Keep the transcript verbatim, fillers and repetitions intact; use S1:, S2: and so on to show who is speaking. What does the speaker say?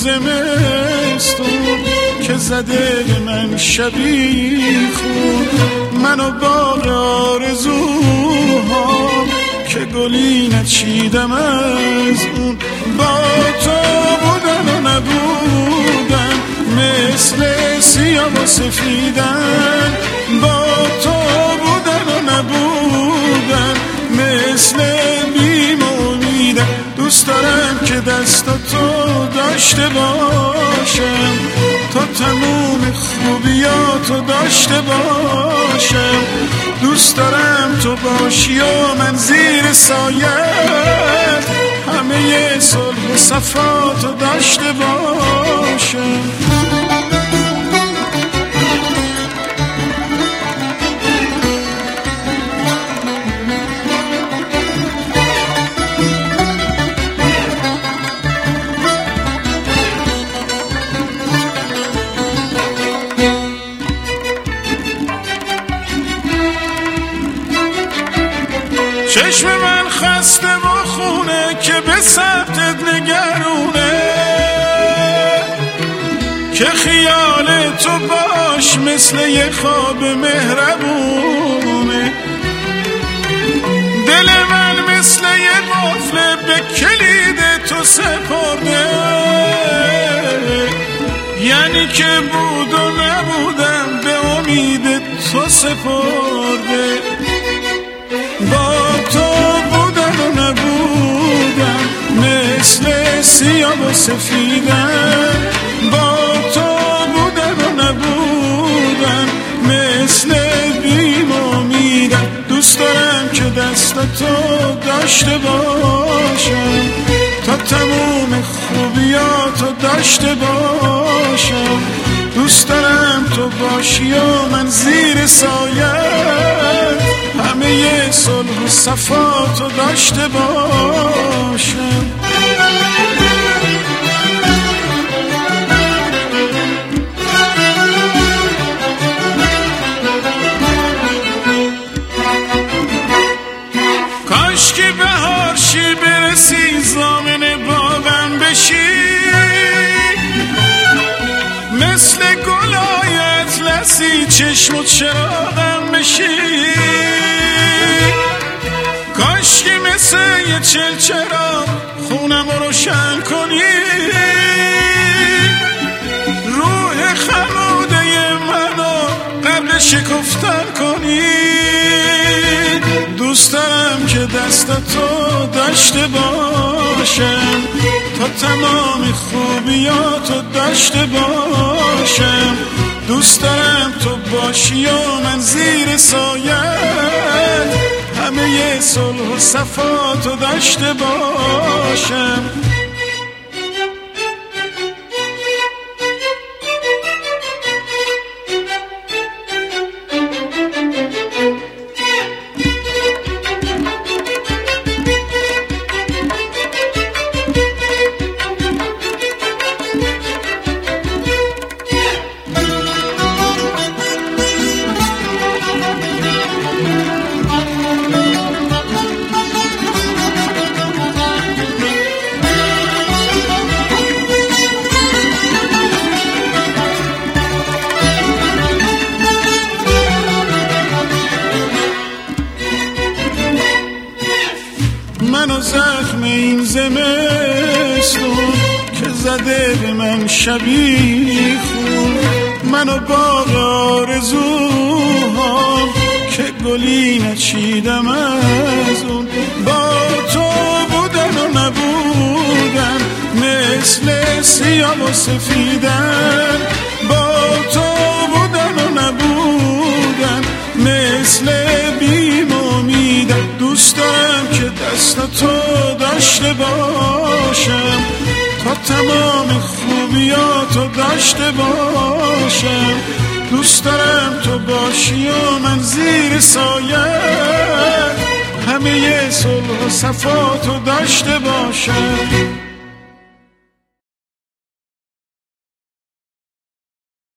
S1: زمستون که زده به من شبی خون، منو باغ آرزوها که گلی نچیدم از اون. با تو بودن و نبودن مثل سیاه و سفیدن، با تو بودن و نبودن مثل بیم و امیدن. دوست دارم که دستاتو داشته باشم تا تموم خوبیاتو داشته باشم. دوست دارم تو باشی و من زیر سایت همه صلح و صفاتو داشته باشم. چشم من خسته و خونه که به سبتت نگرونه، که خیال تو باش مثل یه خواب مهربونه. دل من مثل یه قفل به کلید تو سپرده، یعنی که بود و نبودم به امید تو سپرده. با تو بودن و نبودن مثل سیاه و سفیدن، با تو بودن و نبودن مثل بیم و امیدن. دوست دارم که دستاتو داشته باشم تا تموم خوبیاتو داشته باشم. دوست دارم تو باشی و من زیر سایت همه صلح و صفاتو داشته باشم. کاش که بهار شی برسی زامن باغم بشی، مثل گلای اطلسی چشم و چراغم بشی. کاش که مثل یه چلچراغ خونم رو روشن کنی، روح خموده منو قبل شکفتن کنی. دوست دارم که دستاتو داشته باشم تا تمام خوبیاتو داشته باشم. دوست دارم تو باشی و من زیر سایت همه صلح و صفاتو داشته باشم. منو زخم این زمستون که زده به من شبی خون، منو باغ آرزوها که گلی نچیدم از اون. با تو بودن و نبودن مثل سیاه و سفیدن، با تو بودن و نبودن مثل بیم و امیدن. دوست دارم که دستاتو داشته باشم تا تمام خوبیاتو داشته باشم. دوست دارم تو باشی و من زیر سایت همه صلح و صفاتو داشته باشم.